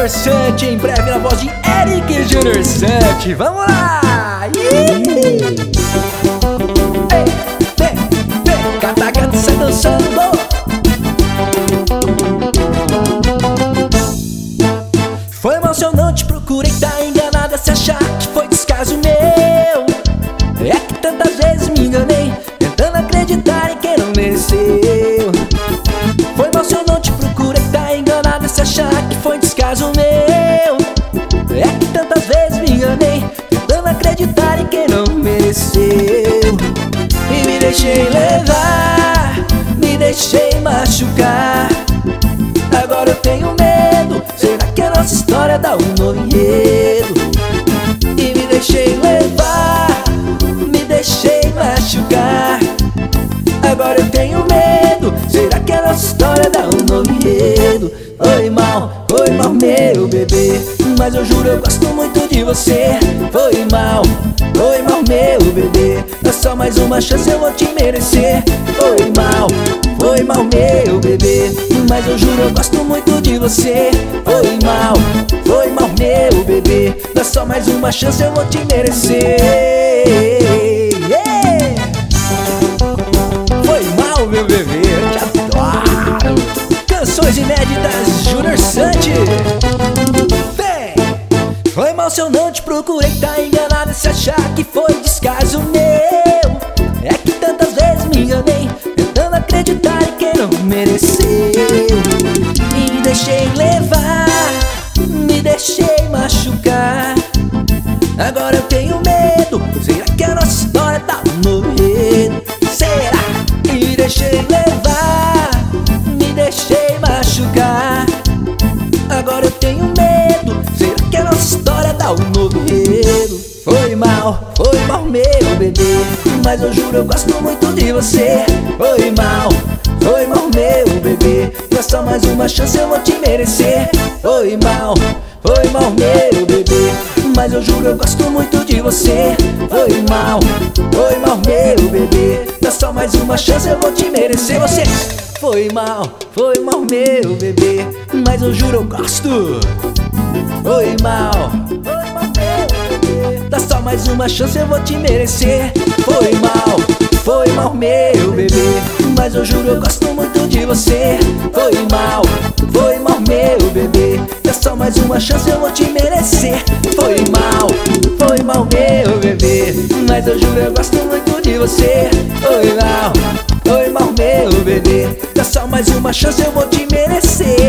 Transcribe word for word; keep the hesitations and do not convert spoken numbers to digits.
Júnior Santi, em breve na voz de Eric Júnior Santi. Vamos lá! Ei, vem, vem, cata gato sai dançando. Foi emocionante, procurei tá enganada, se achar que foi descaso meu. É que tantas vezes me enganei, tentando acreditar em quem não mereceu. Foi emocionante, procurei tá enganada, se achar que foi descaso meu. É que tantas vezes me enganei, tentando acreditar em quem não mereceu. E me deixei levar, me deixei machucar. Agora eu tenho medo, será que a nossa história dá um novo enredo? E me deixei levar, me deixei machucar. Agora eu tenho medo, será que a nossa história dá um novo enredo? Foi mal, foi mal meu bebê, mas eu juro eu gosto muito de você. Foi mal, foi mal meu bebê, dá só mais uma chance eu vou te merecer. Foi mal, foi mal meu bebê, mas eu juro eu gosto muito de você. Foi mal, foi mal meu bebê, dá só mais uma chance eu vou te merecer. Yeah! Foi mal meu bebê, eu te adoro. Canções inéditas Júnior Santi. Vem! Foi emocionante, procurei tá enganada, se achar que foi descaso meu. É que tantas vezes me enganei, tentando acreditar em quem não mereceu. E me deixei levar, me deixei machucar. Agora eu tenho medo, será que a nossa história tá um novo enredo? Será? E me deixei levar, me deixei machucar. Agora eu tenho medo, será que a nossa história dá um novo enredo? Foi mal, foi mal meu bebê, mas eu juro eu gosto muito de você. Foi mal, foi mal meu bebê, dá só mais uma chance eu vou te merecer. Foi mal, foi mal meu bebê, mas eu juro eu gosto muito de você. Foi mal, foi mal meu bebê, dá só mais uma chance eu vou te merecer. Você foi mal, foi mal meu bebê, mas eu juro eu gosto. Foi mal, foi mal meu bebê, dá só mais uma chance eu vou te merecer. Foi mal, foi mal meu bebê, mas eu juro eu gosto muito de você. Foi mal, foi mal meu bebê, dá só mais uma chance eu vou te merecer. Foi mal, foi mal meu bebê, mas eu juro eu gosto muito de você. Foi mal, foi mal meu bebê, dá só mais uma chance eu vou te merecer.